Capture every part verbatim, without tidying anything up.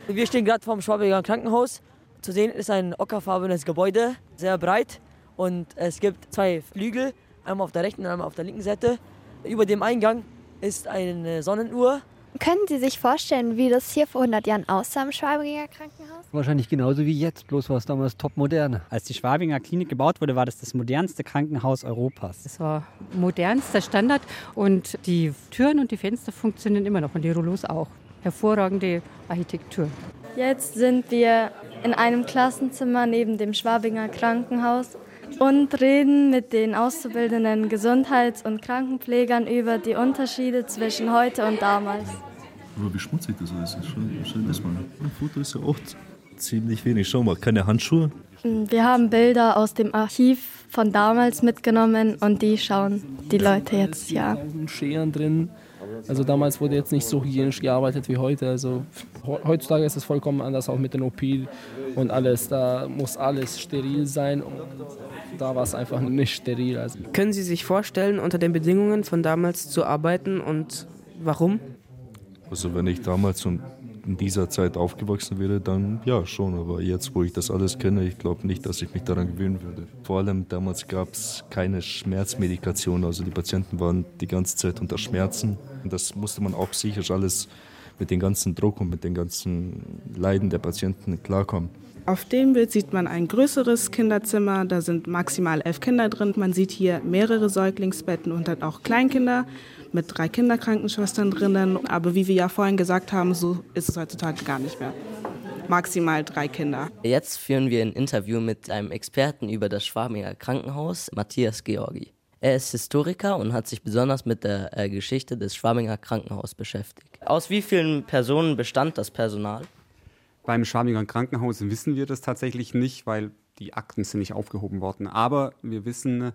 Wir stehen gerade vor dem Schwabinger Krankenhaus. Zu sehen ist ein ockerfarbenes Gebäude, sehr breit. Und es gibt zwei Flügel, einmal auf der rechten und einmal auf der linken Seite. Über dem Eingang ist eine Sonnenuhr. Können Sie sich vorstellen, wie das hier vor hundert Jahren aussah im Schwabinger Krankenhaus? Wahrscheinlich genauso wie jetzt, bloß war es damals top modern. Als die Schwabinger Klinik gebaut wurde, war das das modernste Krankenhaus Europas. Es war modernster Standard und die Türen und die Fenster funktionieren immer noch und die Rollos auch. Hervorragende Architektur. Jetzt sind wir in einem Klassenzimmer neben dem Schwabinger Krankenhaus und reden mit den auszubildenden Gesundheits- und Krankenpflegern über die Unterschiede zwischen heute und damals. Aber wie schmutzig das ist, ist schon schön, dass man ein Foto ist ja auch ziemlich wenig. Schau mal, keine Handschuhe. Wir haben Bilder aus dem Archiv von damals mitgenommen und die schauen die Leute jetzt hier an. Scheren drin. Also damals wurde jetzt nicht so hygienisch gearbeitet wie heute. Also heutzutage ist es vollkommen anders, auch mit den O P und alles. Da muss alles steril sein und da war es einfach nicht steril. Also. Können Sie sich vorstellen, unter den Bedingungen von damals zu arbeiten und warum? Also wenn ich damals in dieser Zeit aufgewachsen wäre, dann ja schon. Aber jetzt, wo ich das alles kenne, ich glaube nicht, dass ich mich daran gewöhnen würde. Vor allem damals gab es keine Schmerzmedikation. Also die Patienten waren die ganze Zeit unter Schmerzen. Und das musste man auch psychisch alles mit dem ganzen Druck und mit den ganzen Leiden der Patienten klarkommen. Auf dem Bild sieht man ein größeres Kinderzimmer, da sind maximal elf Kinder drin. Man sieht hier mehrere Säuglingsbetten und dann auch Kleinkinder mit drei Kinderkrankenschwestern drinnen. Aber wie wir ja vorhin gesagt haben, so ist es heutzutage gar nicht mehr. Maximal drei Kinder. Jetzt führen wir ein Interview mit einem Experten über das Schwabinger Krankenhaus, Matthias Georgi. Er ist Historiker und hat sich besonders mit der äh, Geschichte des Schwabinger Krankenhauses beschäftigt. Aus wie vielen Personen bestand das Personal? Beim Schwabinger Krankenhaus wissen wir das tatsächlich nicht, weil die Akten sind nicht aufgehoben worden. Aber wir wissen,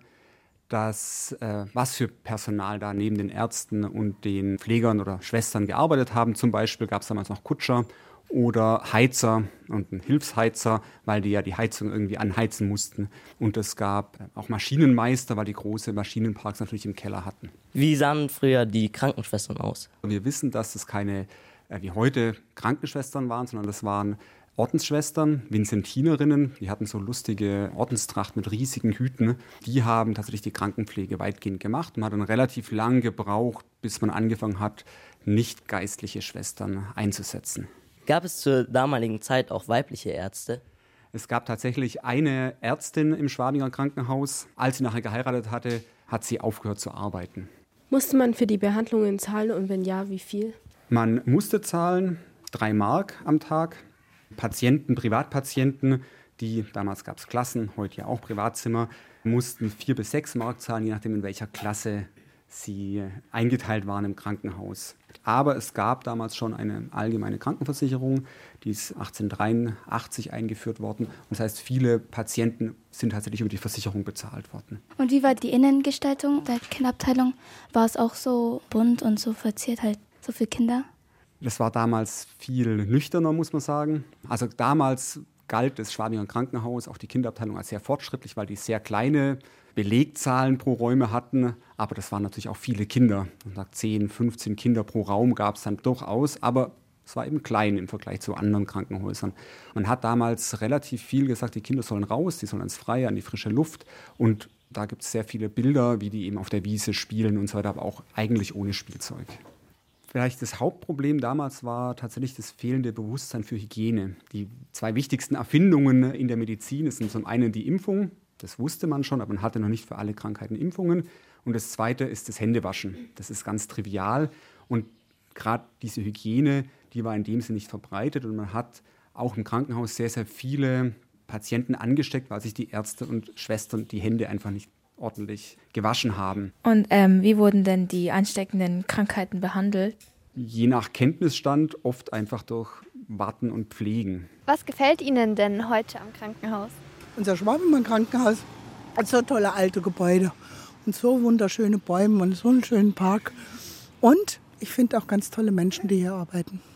dass äh, was für Personal da neben den Ärzten und den Pflegern oder Schwestern gearbeitet haben. Zum Beispiel gab es damals noch Kutscher oder Heizer und einen Hilfsheizer, weil die ja die Heizung irgendwie anheizen mussten. Und es gab auch Maschinenmeister, weil die große Maschinenparks natürlich im Keller hatten. Wie sahen früher die Krankenschwestern aus? Wir wissen, dass es keine äh, wie heute Krankenschwestern waren, sondern das waren Ordensschwestern, Vinzentinerinnen, die hatten so lustige Ordenstracht mit riesigen Hüten. Die haben tatsächlich die Krankenpflege weitgehend gemacht. Man hat dann relativ lang gebraucht, bis man angefangen hat, nicht geistliche Schwestern einzusetzen. Gab es zur damaligen Zeit auch weibliche Ärzte? Es gab tatsächlich eine Ärztin im Schwabinger Krankenhaus. Als sie nachher geheiratet hatte, hat sie aufgehört zu arbeiten. Musste man für die Behandlungen zahlen und wenn ja, wie viel? Man musste zahlen, drei Mark am Tag. Patienten, Privatpatienten, die, damals gab es Klassen, heute ja auch Privatzimmer, mussten vier bis sechs Mark zahlen, je nachdem in welcher Klasse sie eingeteilt waren im Krankenhaus. Aber es gab damals schon eine allgemeine Krankenversicherung, die ist achtzehnhundertdreiundachtzig eingeführt worden. Das heißt, viele Patienten sind tatsächlich über die Versicherung bezahlt worden. Und wie war die Innengestaltung der Kinderabteilung? War es auch so bunt und so verziert, halt so für Kinder? Das war damals viel nüchterner, muss man sagen. Also damals galt das Schwabinger Krankenhaus, auch die Kinderabteilung, als sehr fortschrittlich, weil die sehr kleine Belegzahlen pro Räume hatten. Aber das waren natürlich auch viele Kinder. zehn, fünfzehn Kinder pro Raum gab es dann durchaus, aber es war eben klein im Vergleich zu anderen Krankenhäusern. Man hat damals relativ viel gesagt, die Kinder sollen raus, die sollen ins Freie, an die frische Luft. Und da gibt es sehr viele Bilder, wie die eben auf der Wiese spielen und so weiter, aber auch eigentlich ohne Spielzeug. Vielleicht das Hauptproblem damals war tatsächlich das fehlende Bewusstsein für Hygiene. Die zwei wichtigsten Erfindungen in der Medizin sind zum einen die Impfung, das wusste man schon, aber man hatte noch nicht für alle Krankheiten Impfungen. Und das zweite ist das Händewaschen. Das ist ganz trivial und gerade diese Hygiene, die war in dem Sinne nicht verbreitet und man hat auch im Krankenhaus sehr, sehr viele Patienten angesteckt, weil sich die Ärzte und Schwestern die Hände einfach nicht ordentlich gewaschen haben. Und ähm, wie wurden denn die ansteckenden Krankheiten behandelt? Je nach Kenntnisstand oft einfach durch Warten und Pflegen. Was gefällt Ihnen denn heute am Krankenhaus? Unser Schwabinger Krankenhaus hat so tolle alte Gebäude und so wunderschöne Bäume und so einen schönen Park. Und ich finde auch ganz tolle Menschen, die hier arbeiten.